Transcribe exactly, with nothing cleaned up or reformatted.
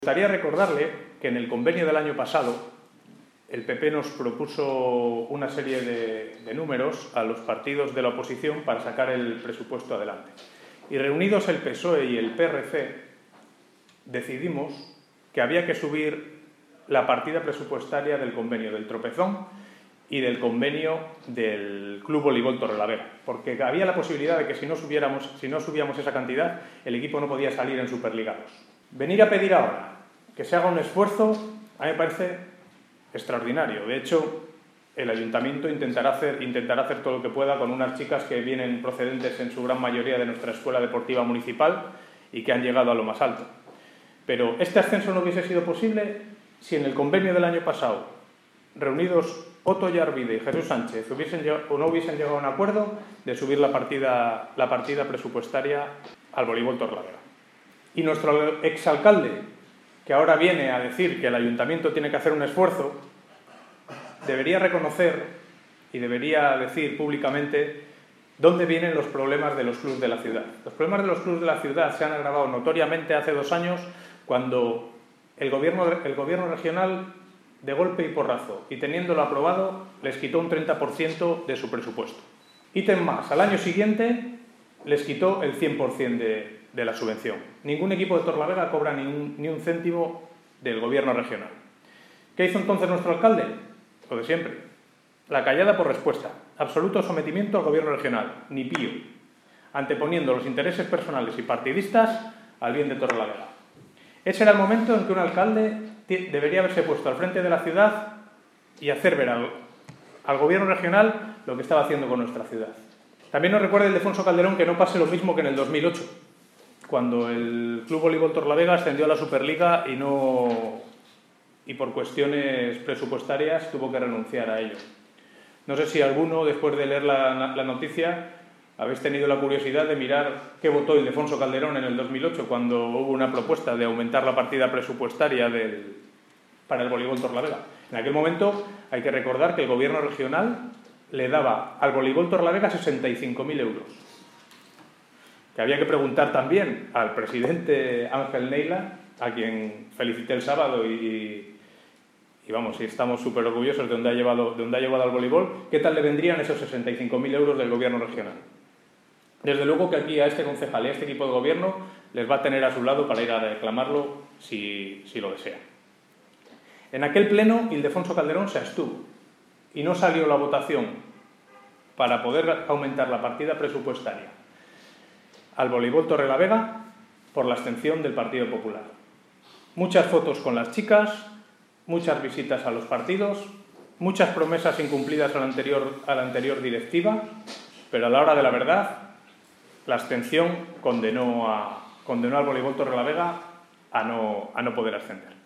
Me gustaría recordarle que en el convenio del año pasado el P P nos propuso una serie de, de números a los partidos de la oposición para sacar el presupuesto adelante. Y reunidos el P S O E y el P R C, decidimos que había que subir la partida presupuestaria del convenio del Tropezón y del convenio del Club Voleibol Torrelavega, porque había la posibilidad de que si no, subiéramos, si no subíamos esa cantidad, el equipo no podía salir en Superliga dos. Venir a pedir ahora que se haga un esfuerzo, a mí me parece extraordinario. De hecho, el ayuntamiento intentará hacer, intentará hacer todo lo que pueda con unas chicas que vienen procedentes en su gran mayoría de nuestra escuela deportiva municipal y que han llegado a lo más alto. Pero este ascenso no hubiese sido posible si en el convenio del año pasado, reunidos Otto Yarvide y Jesús Sánchez, hubiesen, o no hubiesen llegado a un acuerdo de subir la partida, la partida presupuestaria al voleibol Torrelavega. Y nuestro exalcalde, que ahora viene a decir que el ayuntamiento tiene que hacer un esfuerzo, debería reconocer y debería decir públicamente dónde vienen los problemas de los clubes de la ciudad. Los problemas de los clubes de la ciudad se han agravado notoriamente hace dos años cuando el gobierno, el gobierno regional, de golpe y porrazo, y teniéndolo aprobado, les quitó un treinta por ciento de su presupuesto. Ítem más, al año siguiente les quitó el cien por ciento de, de la subvención. Ningún equipo de Torrelavega cobra ni un, ni un céntimo del gobierno regional. ¿Qué hizo entonces nuestro alcalde? Lo de siempre. La callada por respuesta. Absoluto sometimiento al gobierno regional. Ni pío. Anteponiendo los intereses personales y partidistas al bien de Torrelavega. Ese era el momento en que un alcalde debería haberse puesto al frente de la ciudad y hacer ver al, al gobierno regional lo que estaba haciendo con nuestra ciudad. También nos recuerda Ildefonso Calderón que no pase lo mismo que en el dos mil ocho, cuando el Club Voleibol Torrelavega ascendió a la Superliga y, no, y por cuestiones presupuestarias tuvo que renunciar a ello. No sé si alguno, después de leer la, la noticia, habéis tenido la curiosidad de mirar qué votó Ildefonso Calderón en el dos mil ocho, cuando hubo una propuesta de aumentar la partida presupuestaria del, para el voleibol Torrelavega. En aquel momento hay que recordar que el gobierno regional le daba al voleibol Torrelavega sesenta y cinco mil euros. Que había que preguntar también al presidente Ángel Neila, a quien felicité el sábado y, y vamos, y estamos súper orgullosos de donde ha llevado, de donde ha llevado al voleibol, qué tal le vendrían esos sesenta y cinco mil euros del gobierno regional. Desde luego que aquí a este concejal y a este equipo de gobierno les va a tener a su lado para ir a reclamarlo si, si lo desea. En aquel pleno, Ildefonso Calderón se abstuvo y no salió la votación para poder aumentar la partida presupuestaria al voleibol Torrelavega por la abstención del Partido Popular. Muchas fotos con las chicas, muchas visitas a los partidos, muchas promesas incumplidas a la anterior, a la anterior directiva, pero a la hora de la verdad, la abstención condenó, a, condenó al voleibol Torrelavega a no, a no poder ascender.